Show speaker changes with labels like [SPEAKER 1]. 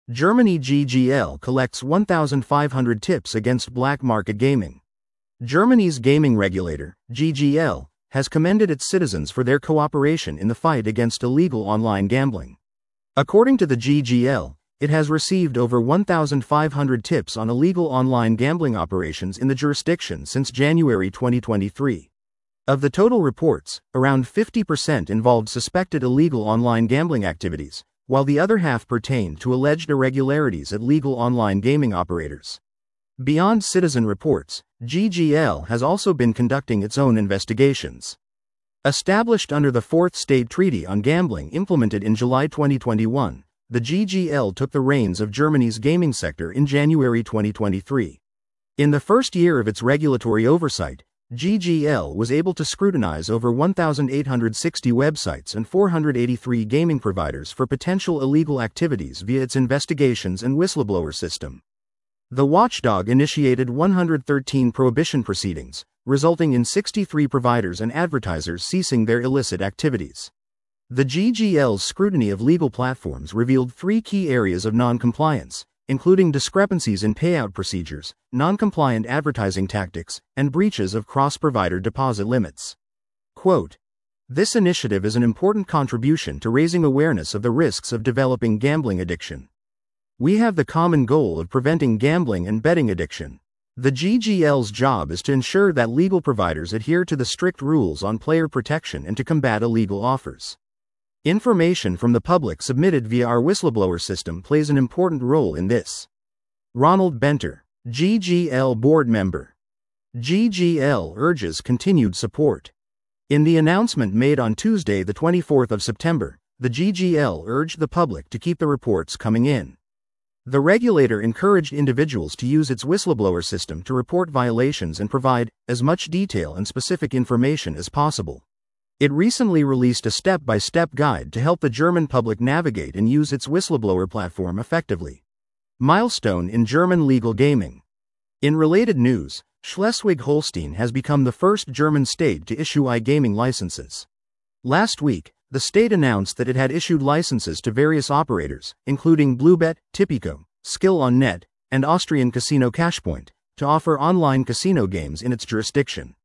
[SPEAKER 1] Germany GGL collects 1,500 tips against black market gaming. Germany's gaming regulator, GGL, has commended its citizens for their cooperation in the fight against illegal online gambling. According to the GGL, it has received over 1,500 tips on illegal online gambling operations in the jurisdiction since January 2023. Of the total reports, around 50% involved suspected illegal online gambling activities, while the other half pertained to alleged irregularities at legal online gaming operators. Beyond citizen reports, GGL has also been conducting its own investigations. Established under the Fourth State Treaty on Gambling implemented in July 2021, the GGL took the reins of Germany's gaming sector in January 2023. In the first year of its regulatory oversight, GGL was able to scrutinize over 1,860 websites and 483 gaming providers for potential illegal activities via its investigations and whistleblower system. The watchdog initiated 113 prohibition proceedings, resulting in 63 providers and advertisers ceasing their illicit activities. The GGL's scrutiny of legal platforms revealed three key areas of non-compliance, including discrepancies in payout procedures, non-compliant advertising tactics, and breaches of cross-provider deposit limits. Quote, "This initiative is an important contribution to raising awareness of the risks of developing gambling addiction. We have the common goal of preventing gambling and betting addiction. The GGL's job is to ensure that legal providers adhere to the strict rules on player protection and to combat illegal offers. Information from the public submitted via our whistleblower system plays an important role in this." Ronald Benter, GGL board member. GGL urges continued support. In the announcement made on Tuesday, the 24th of September, the GGL urged the public to keep the reports coming in. The regulator encouraged individuals to use its whistleblower system to report violations and provide as much detail and specific information as possible. It recently released a step-by-step guide to help the German public navigate and use its whistleblower platform effectively. Milestone in German legal gaming. In related news, Schleswig-Holstein has become the first German state to issue iGaming licenses. Last week, the state announced that it had issued licenses to various operators, including Bluebet, Tipico, Skill on Net, and Austrian casino Cashpoint, to offer online casino games in its jurisdiction.